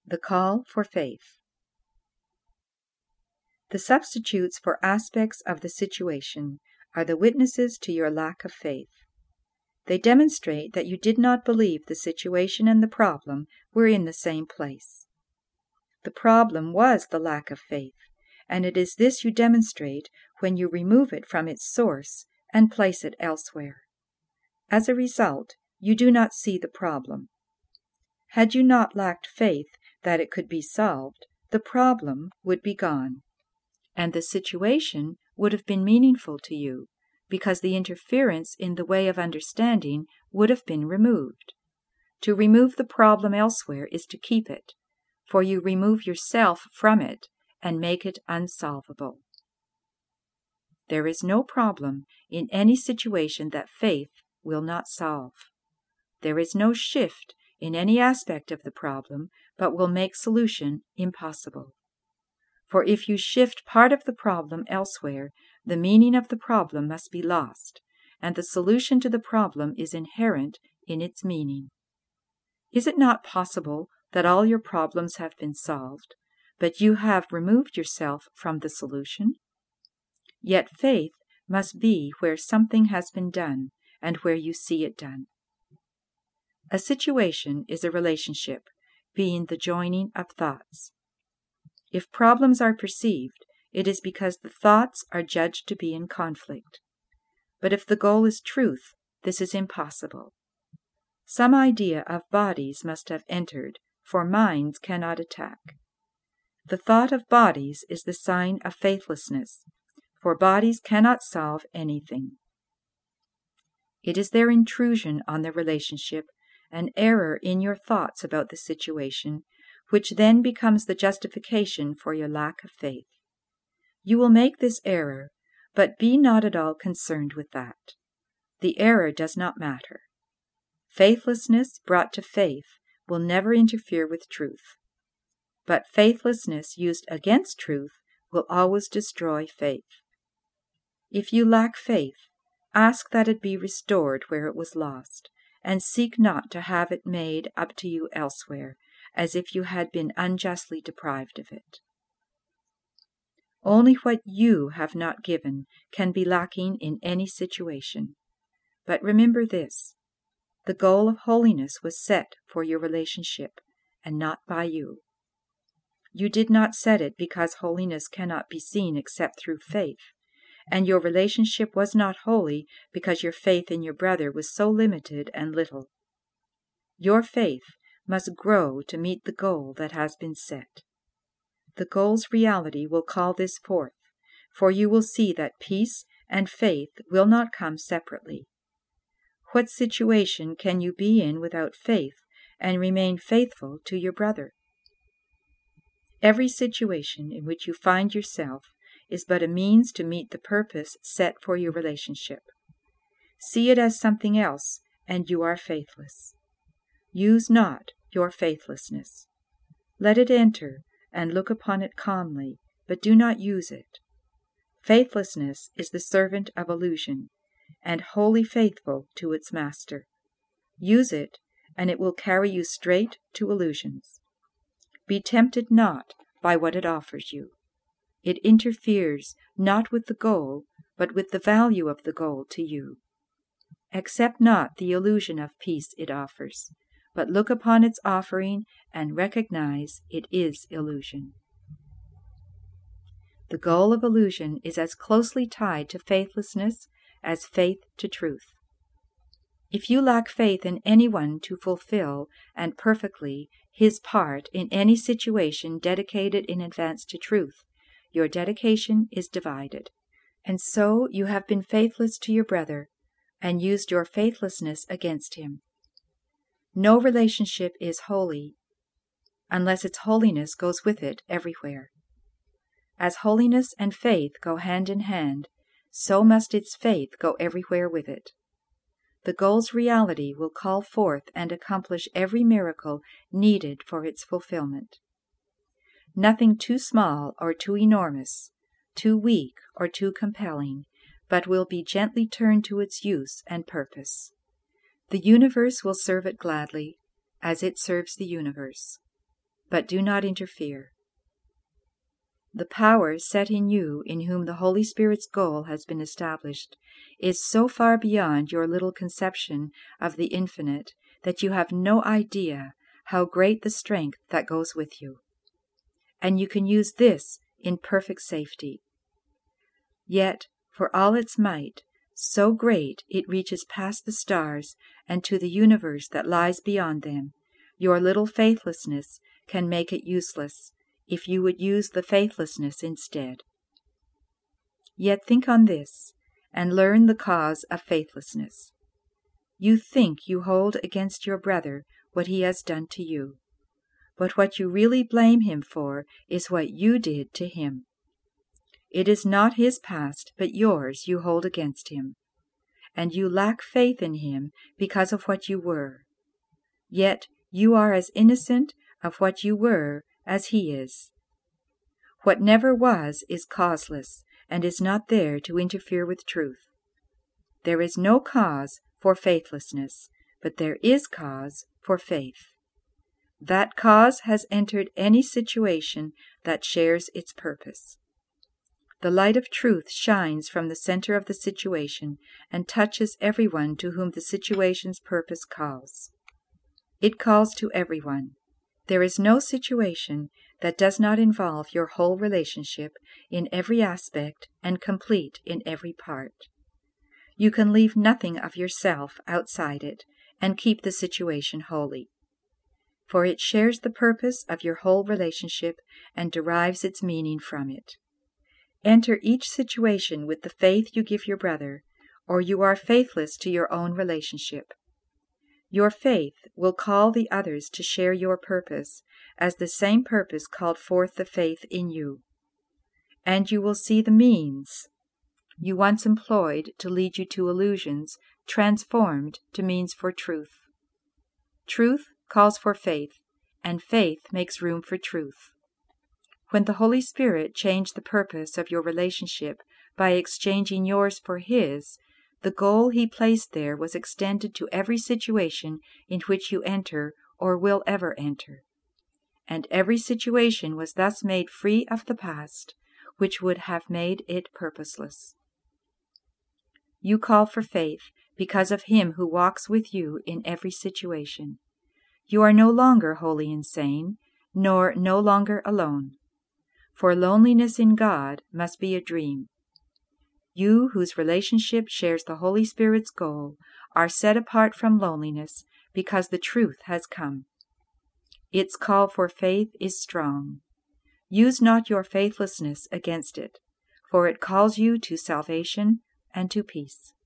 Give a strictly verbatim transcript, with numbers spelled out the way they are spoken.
The call for faith. The substitutes for aspects of the situation are the witnesses to your lack of faith. They demonstrate that you did not believe the situation and the problem were in the same place. The problem was the lack of faith, and it is this you demonstrate when you remove it from its source and place it elsewhere. As a result, you do not see the problem. Had you not lacked faith that it could be solved, the problem would be gone, and the situation would have been meaningful to you, because the interference in the way of understanding would have been removed. To remove the problem elsewhere is to keep it, for you remove yourself from it and make it unsolvable. There is no problem in any situation that faith will not solve. There is no shift in any aspect of the problem but will make solution impossible. For if you shift part of the problem elsewhere, the meaning of the problem must be lost, and the solution to the problem is inherent in its meaning. Is it not possible that all your problems have been solved, but you have removed yourself from the solution? Yet faith must be where something has been done and where you see it done. A situation is a relationship, being the joining of thoughts. If problems are perceived, it is because the thoughts are judged to be in conflict. But if the goal is truth, this is impossible. Some idea of bodies must have entered, for minds cannot attack. The thought of bodies is the sign of faithlessness, for bodies cannot solve anything. It is their intrusion on the relationship, an error in your thoughts about the situation, which then becomes the justification for your lack of faith. You will make this error, but be not at all concerned with that. The error does not matter. Faithlessness brought to faith will never interfere with truth. But faithlessness used against truth will always destroy faith. If you lack faith, ask that it be restored where it was lost, and seek not to have it made up to you elsewhere, as if you had been unjustly deprived of it. Only what you have not given can be lacking in any situation. But remember this: the goal of holiness was set for your relationship, and not by you. You did not set it because holiness cannot be seen except through faith, and your relationship was not holy because your faith in your brother was so limited and little. Your faith must grow to meet the goal that has been set. The goal's reality will call this forth, for you will see that peace and faith will not come separately. What situation can you be in without faith and remain faithful to your brother? Every situation in which you find yourself is but a means to meet the purpose set for your relationship. See it as something else, and you are faithless. Use not your faithlessness. Let it enter, and look upon it calmly, but do not use it. Faithlessness is the servant of illusion, and wholly faithful to its master. Use it, and it will carry you straight to illusions. Be tempted not by what it offers you. It interferes not with the goal, but with the value of the goal to you. Accept not the illusion of peace it offers, but look upon its offering and recognize it is illusion. The goal of illusion is as closely tied to faithlessness as faith to truth. If you lack faith in anyone to fulfill, and perfectly, his part in any situation dedicated in advance to truth, your dedication is divided, and so you have been faithless to your brother, and used your faithlessness against him. No relationship is holy unless its holiness goes with it everywhere. As holiness and faith go hand in hand, so must its faith go everywhere with it. The goal's reality will call forth and accomplish every miracle needed for its fulfillment. Nothing too small or too enormous, too weak or too compelling, but will be gently turned to its use and purpose. The universe will serve it gladly, as it serves the universe. but do not interfere. The power set in you, in whom the Holy Spirit's goal has been established, is so far beyond your little conception of the infinite that you have no idea how great the strength that goes with you. And you can use this in perfect safety. Yet, for all its might, so great it reaches past the stars and to the universe that lies beyond them, your little faithlessness can make it useless, if you would use the faithlessness instead. Yet think on this, and learn the cause of faithlessness. You think you hold against your brother what he has done to you, but what you really blame him for is what you did to him. It is not his past, but yours you hold against him, and you lack faith in him because of what you were. Yet you are as innocent of what you were as he is. What never was is causeless, and is not there to interfere with truth. There is no cause for faithlessness, but there is cause for faith. That cause has entered any situation that shares its purpose. The light of truth shines from the center of the situation and touches everyone to whom the situation's purpose calls. It calls to everyone. There is no situation that does not involve your whole relationship in every aspect and complete in every part. You can leave nothing of yourself outside it and keep the situation holy, for it shares the purpose of your whole relationship and derives its meaning from it. Enter each situation with the faith you give your brother, or you are faithless to your own relationship. Your faith will call the others to share your purpose, as the same purpose called forth the faith in you. And you will see the means you once employed to lead you to illusions transformed to means for truth. Truth calls for faith, and faith makes room for truth. When the Holy Spirit changed the purpose of your relationship by exchanging yours for his, the goal he placed there was extended to every situation in which you enter or will ever enter. And every situation was thus made free of the past, which would have made it purposeless. You call for faith because of him who walks with you in every situation. You are no longer wholly insane, nor no longer alone. For loneliness in God must be a dream. You, whose relationship shares the Holy Spirit's goal, are set apart from loneliness because the truth has come. Its call for faith is strong. Use not your faithlessness against it, for it calls you to salvation and to peace.